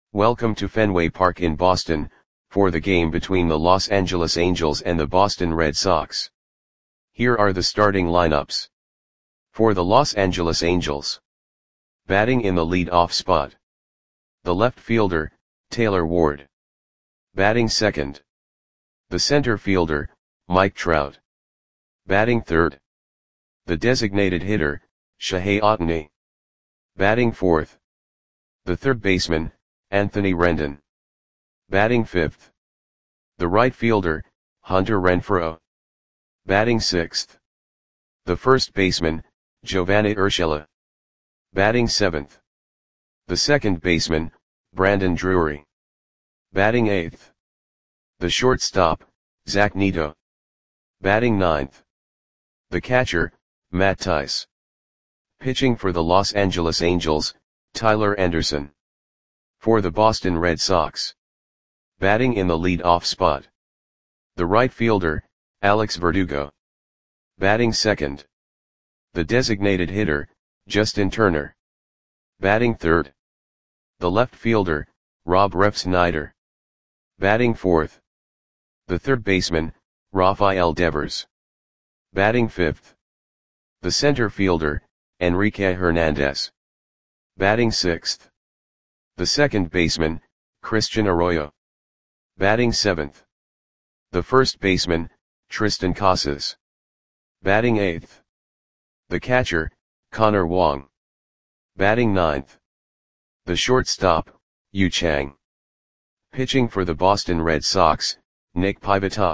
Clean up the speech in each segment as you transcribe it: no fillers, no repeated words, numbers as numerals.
Welcome to Fenway Park in Boston, for the game between the Los Angeles Angels and the Boston Red Sox. Here are the starting lineups. For the Los Angeles Angels. Batting in the lead-off spot. The left fielder, Taylor Ward. Batting second. The center fielder, Mike Trout. Batting third. The designated hitter, Shohei Ohtani. Batting fourth. The third baseman, Anthony Rendon. Batting fifth. The right fielder, Hunter Renfroe. Batting sixth. The first baseman, Giovanny Urshela. Batting seventh. The second baseman, Brandon Drury. Batting eighth. The shortstop, Zach Neto. Batting ninth. The catcher, Matt Thaiss. Pitching for the Los Angeles Angels, Tyler Anderson. For the Boston Red Sox. Batting in the lead-off spot. The right fielder, Alex Verdugo. Batting second. The designated hitter, Justin Turner. Batting third. The left fielder, Rob Refsnyder. Batting fourth. The third baseman, Rafael Devers. Batting fifth. The center fielder, Enrique Hernandez. Batting sixth. The second baseman, Christian Arroyo. Batting seventh. The first baseman, Tristan Casas. Batting eighth. The catcher, Connor Wong. Batting ninth. The shortstop, Yu Chang. Pitching for the Boston Red Sox, Nick Pivetta.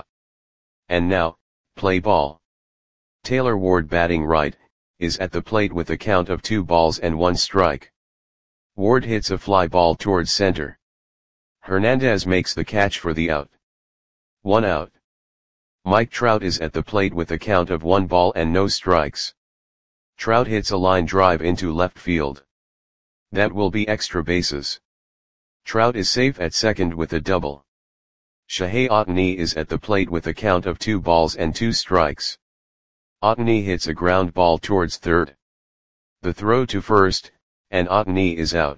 And now, play ball. Taylor Ward batting right, is at the plate with a count of 2 balls and 1 strike. Ward hits a fly ball towards center. Hernandez makes the catch for the out. 1 out. Mike Trout is at the plate with a count of 1 ball and no strikes. Trout hits a line drive into left field. That will be extra bases. Trout is safe at second with a double. Shohei Ohtani is at the plate with a count of 2 balls and 2 strikes. Ohtani hits a ground ball towards third. The throw to first, and Ohtani is out.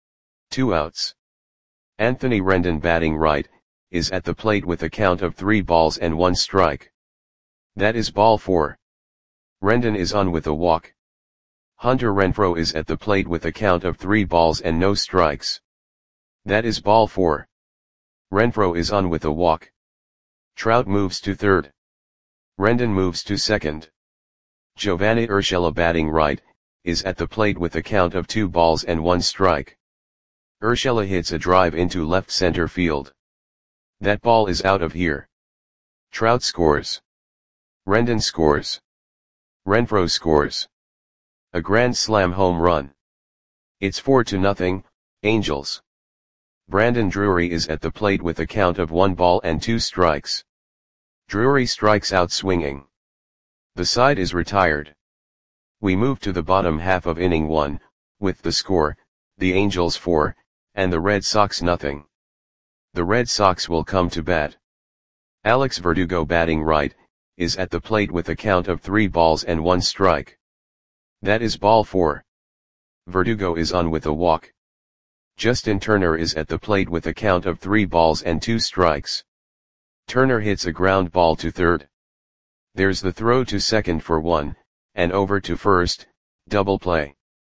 2 outs. Anthony Rendon batting right, is at the plate with a count of 3 balls and 1 strike. That is ball 4. Rendon is on with a walk. Hunter Renfroe is at the plate with a count of 3 balls and no strikes. That is ball 4. Renfroe is on with a walk. Trout moves to third. Rendon moves to second. Giovanny Urshela batting right, is at the plate with a count of 2 balls and 1 strike. Urshela hits a drive into left center field. That ball is out of here. Trout scores. Rendon scores. Renfroe scores. A grand slam home run. It's 4-0, Angels. Brandon Drury is at the plate with a count of 1 ball and 2 strikes. Drury strikes out swinging. The side is retired. We move to the bottom half of inning 1, with the score, the Angels 4, and the Red Sox 0. The Red Sox will come to bat. Alex Verdugo batting right, is at the plate with a count of 3 balls and 1 strike. That is ball 4. Verdugo is on with a walk. Justin Turner is at the plate with a count of 3 balls and 2 strikes. Turner hits a ground ball to third. There's the throw to second for 1, and over to first, double play.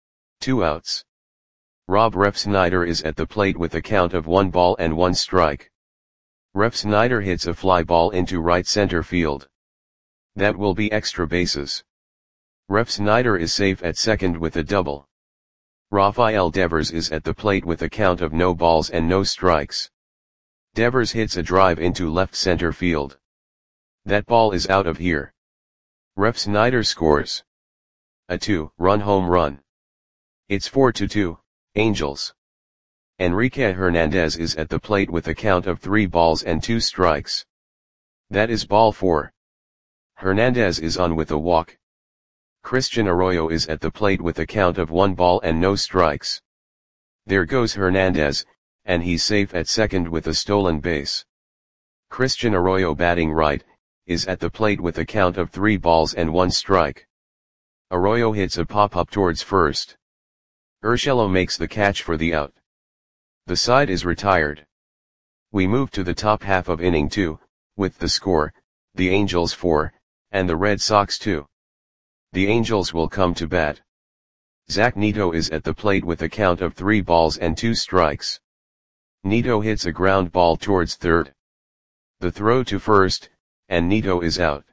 2 outs. Rob Refsnyder is at the plate with a count of 1 ball and 1 strike. Refsnyder hits a fly ball into right center field. That will be extra bases. Refsnyder is safe at second with a double. Rafael Devers is at the plate with a count of no balls and no strikes. Devers hits a drive into left center field. That ball is out of here. Refsnyder scores. A 2-run home run. It's 4-2, Angels. Enrique Hernandez is at the plate with a count of 3 balls and 2 strikes. That is ball 4. Hernandez is on with a walk. Christian Arroyo is at the plate with a count of 1 ball and no strikes. There goes Hernandez, and he's safe at second with a stolen base. Christian Arroyo batting right, is at the plate with a count of 3 balls and 1 strike. Arroyo hits a pop-up towards first. Urshela makes the catch for the out. The side is retired. We move to the top half of inning 2, with the score, the Angels 4, and the Red Sox 2. The Angels will come to bat. Zach Neto is at the plate with a count of 3 balls and 2 strikes. Neto hits a ground ball towards third. The throw to first, and Neto is out.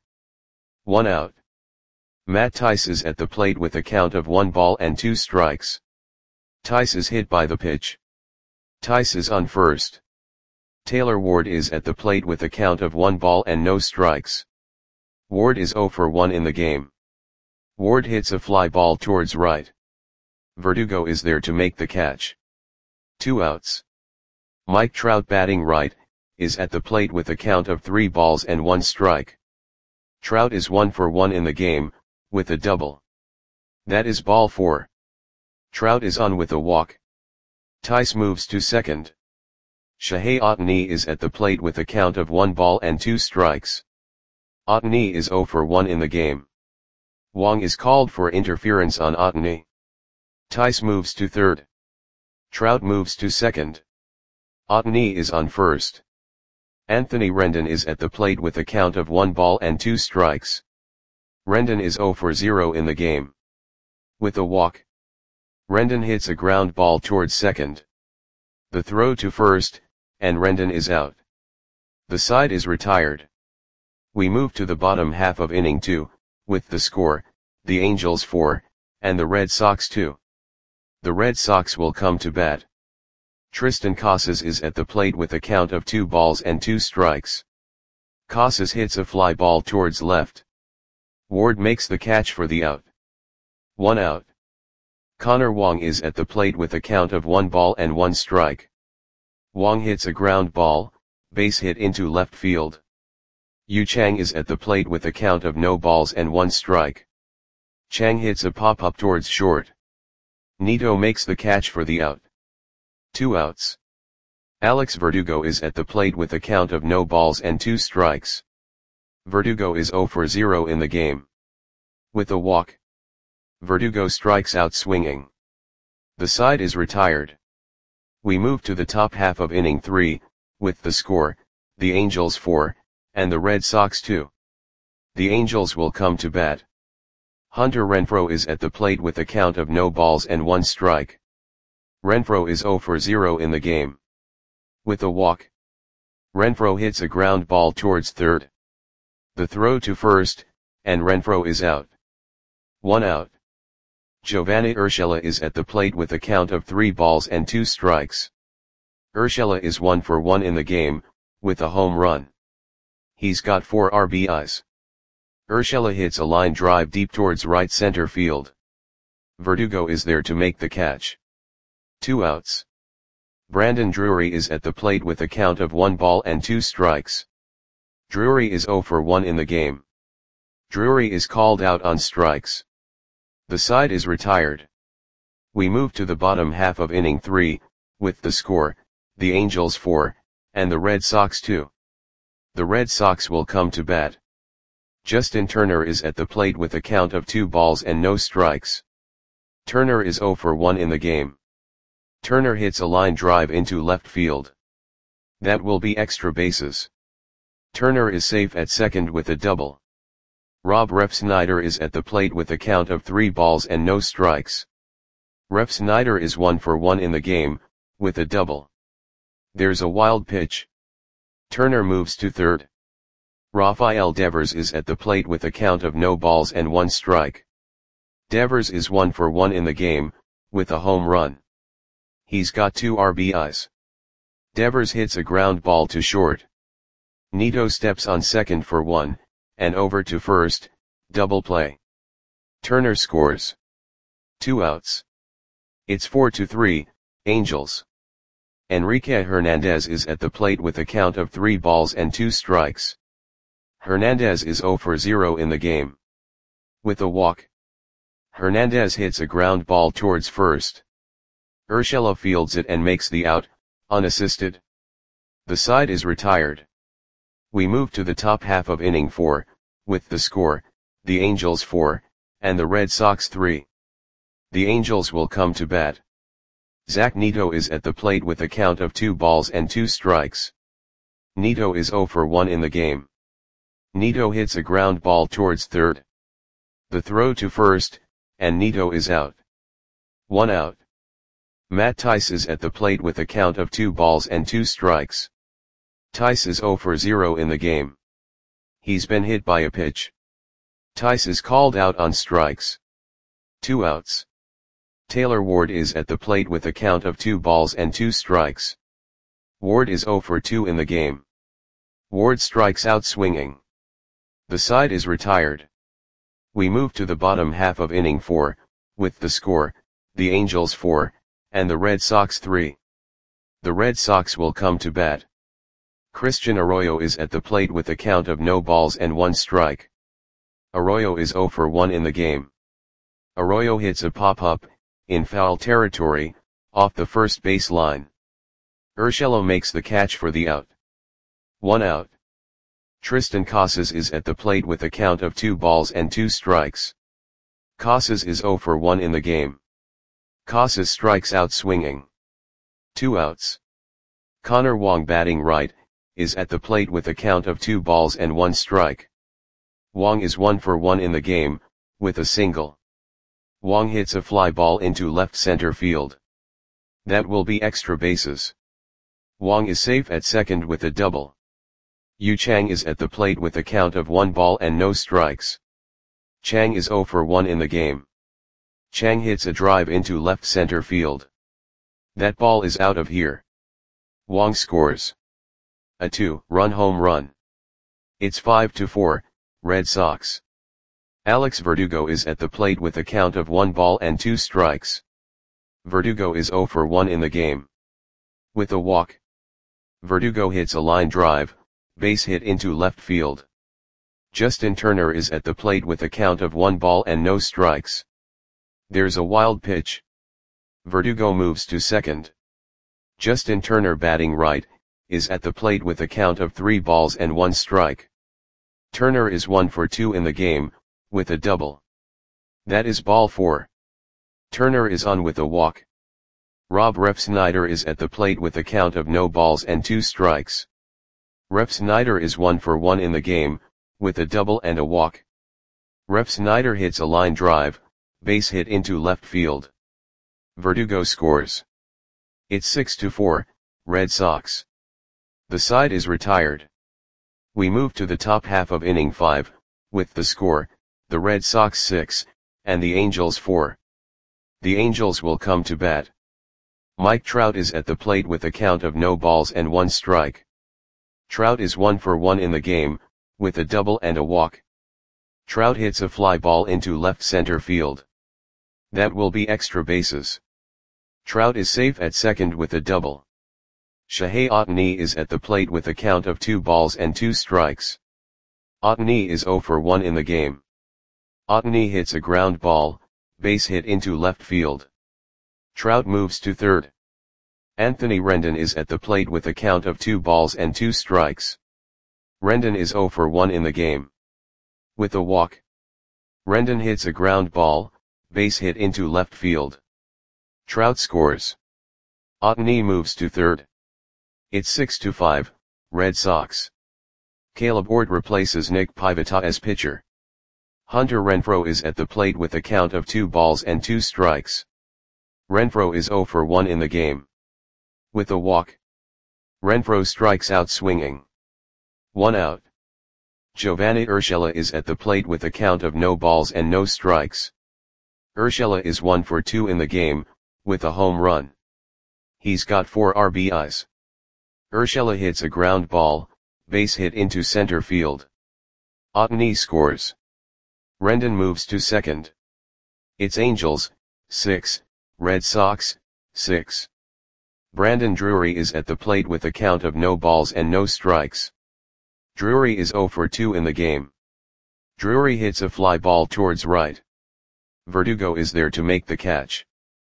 1 out. Matt Thaiss is at the plate with a count of 1 ball and 2 strikes. Thaiss is hit by the pitch. Thaiss is on first. Taylor Ward is at the plate with a count of 1 ball and no strikes. Ward is 0 for 1 in the game. Ward hits a fly ball towards right. Verdugo is there to make the catch. 2 outs. Mike Trout, batting right, is at the plate with a count of 3 balls and 1 strike. Trout is 1 for 1 in the game, with a double. That is ball 4. Trout is on with a walk. Thaiss moves to second. Shohei Ohtani is at the plate with a count of 1 ball and 2 strikes. Ohtani is 0 for 1 in the game. Wong is called for interference on Ohtani. Thaiss moves to third. Trout moves to second. Ohtani is on first. Anthony Rendon is at the plate with a count of 1 ball and 2 strikes. Rendon is 0 for 0 in the game. With a walk. Rendon hits a ground ball towards second. The throw to first, and Rendon is out. The side is retired. We move to the bottom half of inning 2, with the score, the Angels 4, and the Red Sox 2. The Red Sox will come to bat. Triston Casas is at the plate with a count of 2 balls and 2 strikes. Casas hits a fly ball towards left. Ward makes the catch for the out. 1 out. Connor Wong is at the plate with a count of 1 ball and 1 strike. Wong hits a ground ball, base hit into left field. Yu Chang is at the plate with a count of no balls and 1 strike. Chang hits a pop-up towards short. Neto makes the catch for the out. 2 outs. Alex Verdugo is at the plate with a count of no balls and 2 strikes. Verdugo is 0 for 0 in the game. With a walk. Verdugo strikes out swinging. The side is retired. We move to the top half of inning 3, with the score, the Angels 4, and the Red Sox 2. The Angels will come to bat. Hunter Renfroe is at the plate with a count of no balls and 1 strike. Renfroe is 0 for 0 in the game. With a walk. Renfroe hits a ground ball towards third. The throw to first, and Renfroe is out. 1 out. Giovanni Urshela is at the plate with a count of 3 balls and 2 strikes. Urshela is 1 for 1 in the game, with a home run. He's got 4 RBIs. Urshela hits a line drive deep towards right center field. Verdugo is there to make the catch. 2 outs. Brandon Drury is at the plate with a count of 1 ball and 2 strikes. Drury is 0 for 1 in the game. Drury is called out on strikes. The side is retired. We move to the bottom half of inning 3, with the score, the Angels 4, and the Red Sox 2. The Red Sox will come to bat. Justin Turner is at the plate with a count of 2 balls and no strikes. Turner is 0 for 1 in the game. Turner hits a line drive into left field. That will be extra bases. Turner is safe at second with a double. Rob Refsnyder is at the plate with a count of 3 balls and no strikes. Refsnyder is 1 for 1 in the game, with a double. There's a wild pitch. Turner moves to third. Rafael Devers is at the plate with a count of no balls and 1 strike. Devers is 1 for 1 in the game, with a home run. He's got 2 RBIs. Devers hits a ground ball to short. Neto steps on second for 1, and over to first, double play. Turner scores. 2 outs. It's 4-3, Angels. Enrique Hernandez is at the plate with a count of 3 balls and 2 strikes. Hernandez is 0 for 0 in the game. With a walk. Hernandez hits a ground ball towards first. Urshela fields it and makes the out, unassisted. The side is retired. We move to the top half of inning 4, with the score, the Angels 4, and the Red Sox 3. The Angels will come to bat. Zach Neto is at the plate with a count of 2 balls and 2 strikes. Neto is 0 for 1 in the game. Neto hits a ground ball towards third. The throw to first, and Neto is out. 1 out. Matt Thaiss is at the plate with a count of 2 balls and 2 strikes. Thaiss is 0 for 0 in the game. He's been hit by a pitch. Thaiss is called out on strikes. 2 outs. Taylor Ward is at the plate with a count of 2 balls and 2 strikes. Ward is 0 for 2 in the game. Ward strikes out swinging. The side is retired. We move to the bottom half of inning 4, with the score, the Angels 4, and the Red Sox 3. The Red Sox will come to bat. Christian Arroyo is at the plate with a count of no balls and 1 strike. Arroyo is 0 for 1 in the game. Arroyo hits a pop-up, in foul territory, off the first base line. Urshela makes the catch for the out. 1 out. Triston Casas is at the plate with a count of 2 balls and 2 strikes. Casas is 0 for 1 in the game. Casas strikes out swinging. 2 outs. Connor Wong batting right, is at the plate with a count of 2 balls and 1 strike. Wong is 1 for 1 in the game, with a single. Wong hits a fly ball into left center field. That will be extra bases. Wong is safe at second with a double. Yu Chang is at the plate with a count of 1 ball and no strikes. Chang is 0 for 1 in the game. Chang hits a drive into left center field. That ball is out of here. Wong scores a 2-run home run. It's 5-4, Red Sox. Alex Verdugo is at the plate with a count of 1 ball and 2 strikes. Verdugo is 0 for 1 in the game. With a walk. Verdugo hits a line drive, base hit into left field. Justin Turner is at the plate with a count of 1 ball and no strikes. There's a wild pitch. Verdugo moves to second. Justin Turner batting right, is at the plate with a count of 3 balls and 1 strike. Turner is 1 for 2 in the game, with a double. That is ball 4. Turner is on with a walk. Rob Refsnyder is at the plate with a count of no balls and 2 strikes. Refsnyder is 1 for 1 in the game, with a double and a walk. Refsnyder hits a line drive, base hit into left field. Verdugo scores. It's 6-4, Red Sox. The side is retired. We move to the top half of inning 5, with the score, the Red Sox 6, and the Angels 4. The Angels will come to bat. Mike Trout is at the plate with a count of no balls and 1 strike. Trout is 1 for 1 in the game, with a double and a walk. Trout hits a fly ball into left center field. That will be extra bases. Trout is safe at second with a double. Shohei Ohtani is at the plate with a count of 2 balls and 2 strikes. Ohtani is 0 for 1 in the game. Ohtani hits a ground ball, base hit into left field. Trout moves to third. Anthony Rendon is at the plate with a count of 2 balls and 2 strikes. Rendon is 0 for 1 in the game. With a walk. Rendon hits a ground ball, base hit into left field. Trout scores. Ohtani moves to third. It's 6-5, Red Sox. Caleb Ward replaces Nick Pivetta as pitcher. Hunter Renfroe is at the plate with a count of 2 balls and 2 strikes. Renfroe is 0 for 1 in the game. With a walk. Renfroe strikes out swinging. 1 out. Giovanni Urshela is at the plate with a count of no balls and no strikes. Urshela is 1 for 2 in the game, with a home run. He's got 4 RBIs. Urshela hits a ground ball, base hit into center field. Ohtani scores. Rendon moves to second. It's Angels, 6, Red Sox, 6. Brandon Drury is at the plate with a count of no balls and no strikes. Drury is 0 for 2 in the game. Drury hits a fly ball towards right. Verdugo is there to make the catch.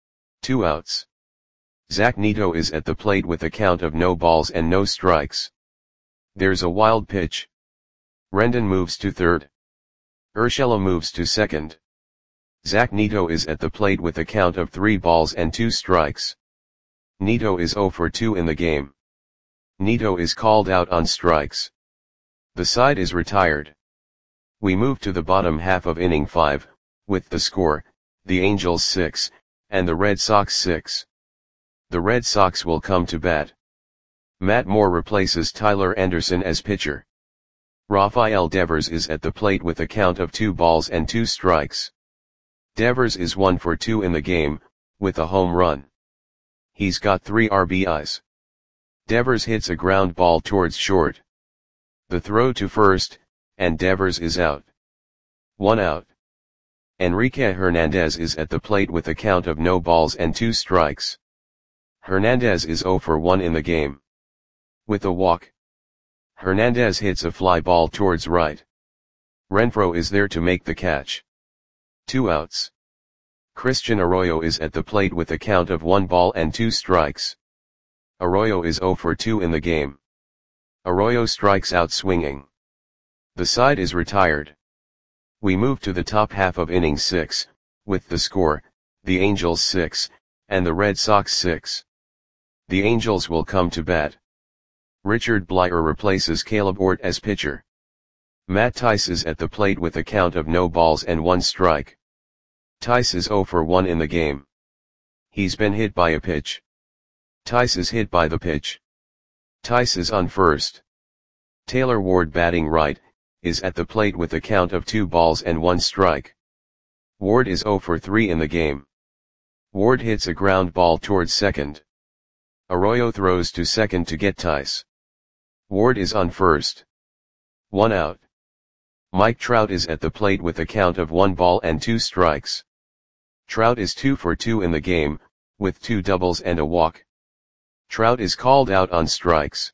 2 outs. Zach Neto is at the plate with a count of no balls and no strikes. There's a wild pitch. Rendon moves to third. Urshela moves to second. Zach Neto is at the plate with a count of 3 balls and 2 strikes. Nito is 0 for 2 in the game. Nito is called out on strikes. The side is retired. We move to the bottom half of inning 5, with the score, the Angels 6, and the Red Sox 6. The Red Sox will come to bat. Matt Moore replaces Tyler Anderson as pitcher. Rafael Devers is at the plate with a count of 2 balls and 2 strikes. Devers is 1 for 2 in the game, with a home run. He's got 3 RBIs. Devers hits a ground ball towards short. The throw to first, and Devers is out. 1 out. Enrique Hernandez is at the plate with a count of no balls and 2 strikes. Hernandez is 0 for 1 in the game. With a walk, Hernandez hits a fly ball towards right. Renfroe is there to make the catch. 2 outs. Christian Arroyo is at the plate with a count of 1 ball and 2 strikes. Arroyo is 0 for 2 in the game. Arroyo strikes out swinging. The side is retired. We move to the top half of inning 6, with the score, the Angels 6, and the Red Sox 6. The Angels will come to bat. Richard Bleier replaces Caleb Ort as pitcher. Matt Tice is at the plate with a count of no balls and 1 strike. Tice is 0 for 1 in the game. He's been hit by a pitch. Tice is hit by the pitch. Tice is on first. Taylor Ward, batting right, is at the plate with a count of 2 balls and 1 strike. Ward is 0 for 3 in the game. Ward hits a ground ball towards second. Arroyo throws to second to get Tice. Ward is on first. 1 out. Mike Trout is at the plate with a count of 1 ball and 2 strikes. Trout is 2 for 2 in the game, with 2 doubles and a walk. Trout is called out on strikes.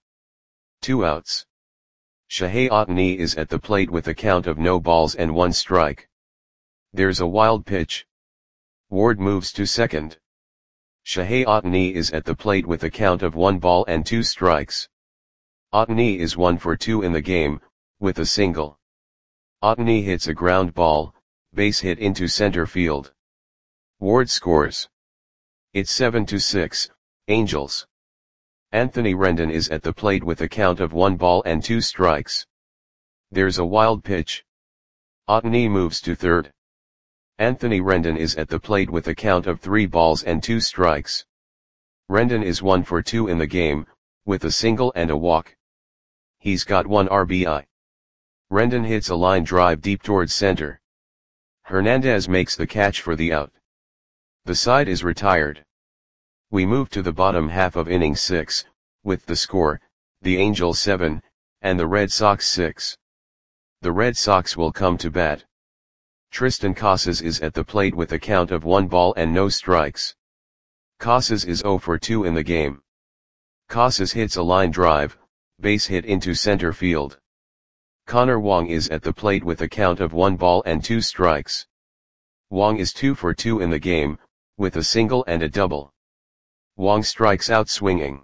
2 outs. Shohei Ohtani is at the plate with a count of no balls and 1 strike. There's a wild pitch. Ward moves to second. Shohei Ohtani is at the plate with a count of 1 ball and 2 strikes. Ohtani is 1 for 2 in the game, with a single. Ohtani hits a ground ball, base hit into center field. Ward scores. It's 7-6, Angels. Anthony Rendon is at the plate with a count of 1 ball and 2 strikes. There's a wild pitch. Ohtani moves to third. Anthony Rendon is at the plate with a count of 3 balls and 2 strikes. Rendon is 1 for 2 in the game, with a single and a walk. He's got 1 RBI. Rendon hits a line drive deep towards center. Hernandez makes the catch for the out. The side is retired. We move to the bottom half of inning 6, with the score, the Angels 7, and the Red Sox 6. The Red Sox will come to bat. Tristan Casas is at the plate with a count of 1 ball and no strikes. Casas is 0 for 2 in the game. Casas hits a line drive, base hit into center field. Connor Wong is at the plate with a count of 1 ball and 2 strikes. Wong is 2 for 2 in the game, with a single and a double. Wong strikes out swinging.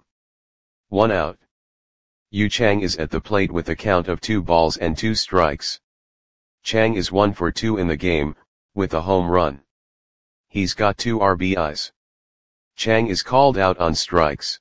1 out. Yu Chang is at the plate with a count of 2 balls and 2 strikes. Chang is 1 for 2 in the game, with a home run. He's got 2 RBIs. Chang is called out on strikes.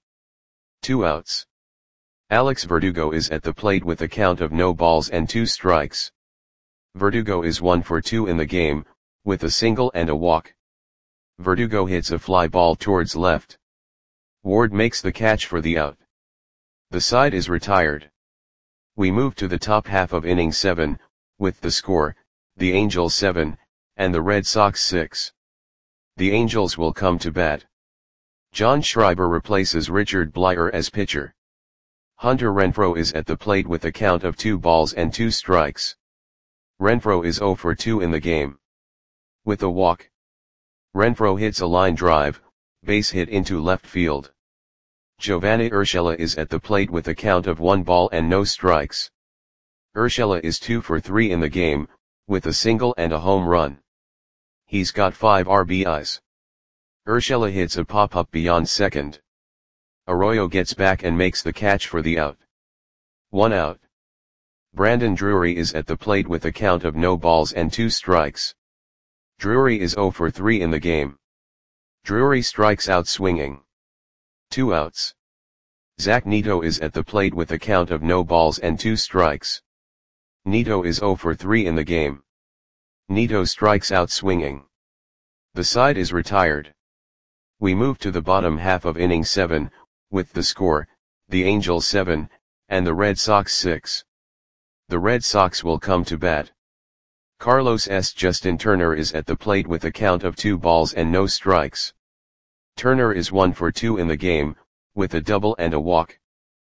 2 outs. Alex Verdugo is at the plate with a count of no balls and 2 strikes. Verdugo is 1 for 2 in the game, with a single and a walk. Verdugo hits a fly ball towards left. Ward makes the catch for the out. The side is retired. We move to the top half of inning 7, with the score, the Angels 7, and the Red Sox 6. The Angels will come to bat. John Schreiber replaces Richard Bleier as pitcher. Hunter Renfroe is at the plate with a count of 2 balls and 2 strikes. Renfroe is 0 for 2 in the game. With a walk, Renfroe hits a line drive, base hit into left field. Giovanni Urshela is at the plate with a count of 1 ball and no strikes. Urshela is 2 for 3 in the game, with a single and a home run. He's got 5 RBIs. Urshela hits a pop-up beyond second. Arroyo gets back and makes the catch for the out. 1 out. Brandon Drury is at the plate with a count of no balls and 2 strikes. Drury is 0 for 3 in the game. Drury strikes out swinging. 2 outs. Zach Neto is at the plate with a count of no balls and 2 strikes. Neto is 0 for 3 in the game. Neto strikes out swinging. The side is retired. We move to the bottom half of inning 7, with the score, the Angels 7, and the Red Sox 6. The Red Sox will come to bat. Carlos S. Justin Turner is at the plate with a count of 2 balls and no strikes. Turner is 1 for 2 in the game, with a double and a walk.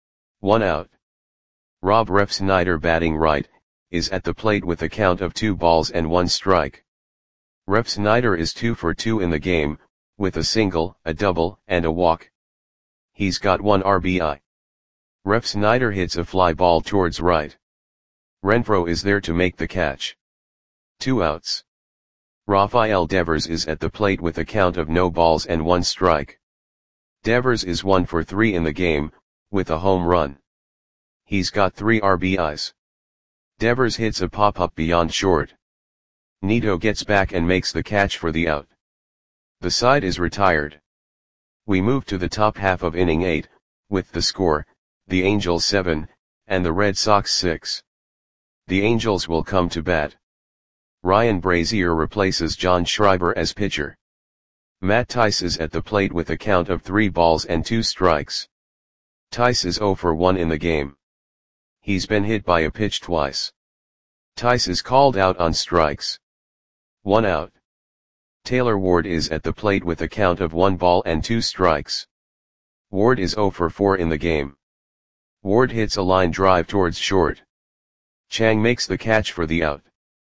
1 out. Rob Refsnyder, batting right, is at the plate with a count of 2 balls and 1 strike. Refsnyder is 2 for 2 in the game, with a single, a double, and a walk. He's got 1 RBI. Refsnyder hits a fly ball towards right. Renfroe is there to make the catch. 2 outs. Rafael Devers is at the plate with a count of no balls and 1 strike. Devers is 1 for 3 in the game, with a home run. He's got 3 RBIs. Devers hits a pop-up beyond short. Neto gets back and makes the catch for the out. The side is retired. We move to the top half of inning 8, with the score, the Angels 7, and the Red Sox 6. The Angels will come to bat. Ryan Brazier replaces John Schreiber as pitcher. Matt Tice is at the plate with a count of 3 balls and 2 strikes. Tice is 0 for 1 in the game. He's been hit by a pitch twice. Tice is called out on strikes. 1 out. Taylor Ward is at the plate with a count of 1 ball and 2 strikes. Ward is 0 for 4 in the game. Ward hits a line drive towards short. Chang makes the catch for the out.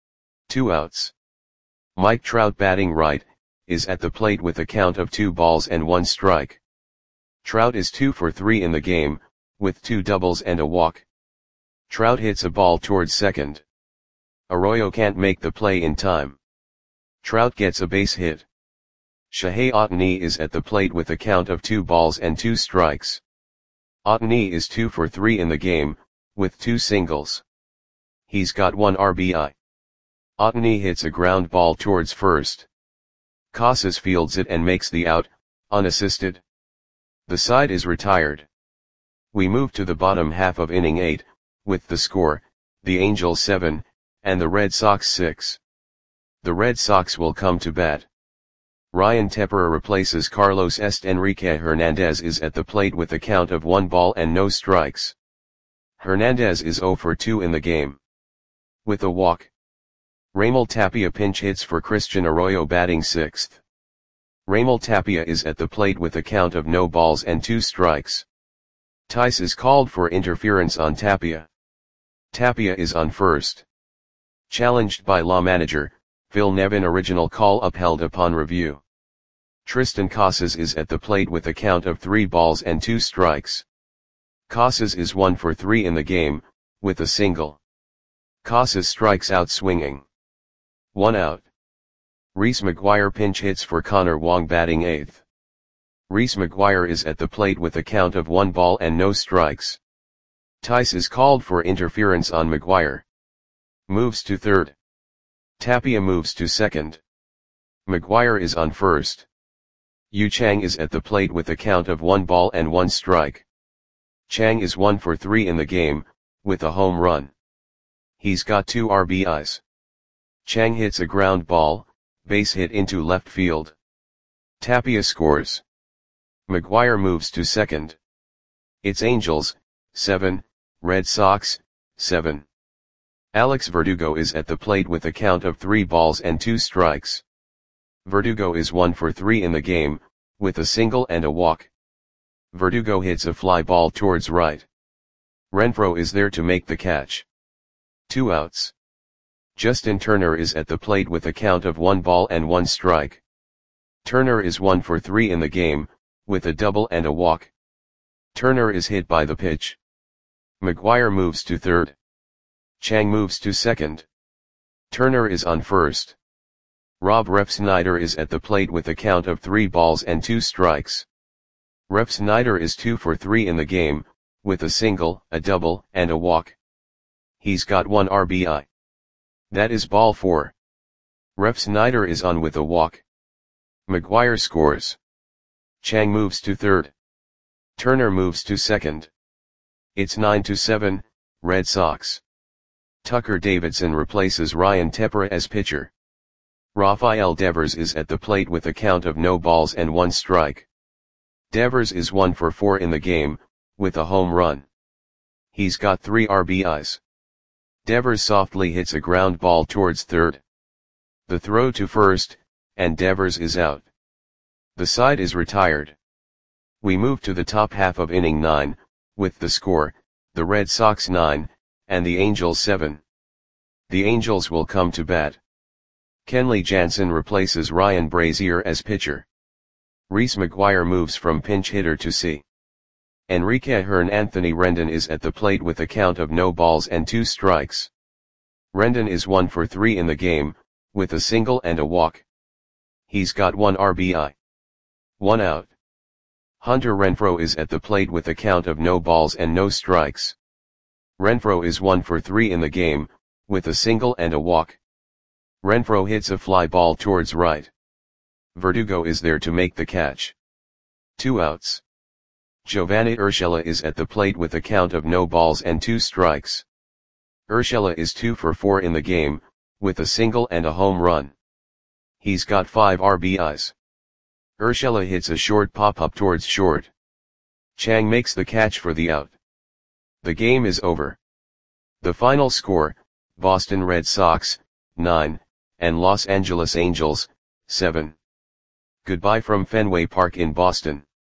2 outs. Mike Trout, batting right, is at the plate with a count of 2 balls and 1 strike. Trout is 2 for 3 in the game, with 2 doubles and a walk. Trout hits a ball towards second. Arroyo can't make the play in time. Trout gets a base hit. Shohei Ohtani is at the plate with a count of 2 balls and 2 strikes. Ohtani is 2 for 3 in the game, with 2 singles. He's got 1 RBI. Ohtani hits a ground ball towards first. Casas fields it and makes the out, unassisted. The side is retired. We move to the bottom half of inning 8, with the score, the Angels 7, and the Red Sox 6. The Red Sox will come to bat. Ryan Tepera replaces Carlos S. Enrique Hernandez is at the plate with a count of 1 ball and no strikes. Hernandez is 0 for 2 in the game. With a walk. Raimel Tapia pinch hits for Christian Arroyo, batting 6th. Raimel Tapia is at the plate with a count of no balls and 2 strikes. Tice is called for interference on Tapia. Tapia is on first. Challenged by law manager, Phil Nevin, original call upheld upon review. Tristan Casas is at the plate with a count of 3 balls and 2 strikes. Casas is 1 for 3 in the game, with a single. Casas strikes out swinging. 1 out. Reese McGuire pinch hits for Connor Wong, batting 8th. Reese McGuire is at the plate with a count of 1 ball and no strikes. Tice is called for interference on McGuire. Moves to third. Tapia moves to second. McGuire is on first. Yu Chang is at the plate with a count of 1 ball and 1 strike. Chang is 1 for 3 in the game, with a home run. He's got 2 RBIs. Chang hits a ground ball, base hit into left field. Tapia scores. McGuire moves to second. It's Angels, 7, Red Sox, 7. Alex Verdugo is at the plate with a count of 3 balls and 2 strikes. Verdugo is 1 for 3 in the game, with a single and a walk. Verdugo hits a fly ball towards right. Renfroe is there to make the catch. 2 outs. Justin Turner is at the plate with a count of 1 ball and 1 strike. Turner is 1 for 3 in the game, with a double and a walk. Turner is hit by the pitch. McGuire moves to third. Chang moves to second. Turner is on first. Rob Refsnyder is at the plate with a count of 3 balls and 2 strikes. Refsnyder is 2 for 3 in the game, with a single, a double, and a walk. He's got 1 RBI. That is ball 4. Refsnyder is on with a walk. McGuire scores. Chang moves to third. Turner moves to second. It's 9-7, Red Sox. Tucker Davidson replaces Ryan Tepera as pitcher. Rafael Devers is at the plate with a count of no balls and 1 strike. Devers is 1 for 4 in the game, with a home run. He's got 3 RBIs. Devers softly hits a ground ball towards third. The throw to first, and Devers is out. The side is retired. We move to the top half of inning 9, with the score, the Red Sox 9, and the Angels 7. The Angels will come to bat. Kenley Jansen replaces Ryan Brazier as pitcher. Reese McGuire moves from pinch hitter to C. Enrique Anthony Rendon is at the plate with a count of no balls and 2 strikes. Rendon is 1 for 3 in the game, with a single and a walk. He's got 1 RBI. 1 out. Hunter Renfroe is at the plate with a count of no balls and no strikes. Renfroe is 1 for 3 in the game, with a single and a walk. Renfroe hits a fly ball towards right. Verdugo is there to make the catch. 2 outs. Giovanni Urshela is at the plate with a count of no balls and 2 strikes. Urshela is 2 for 4 in the game, with a single and a home run. He's got 5 RBIs. Urshela hits a short pop-up towards short. Chang makes the catch for the out. The game is over. The final score, Boston Red Sox, 9, and Los Angeles Angels, 7. Goodbye from Fenway Park in Boston.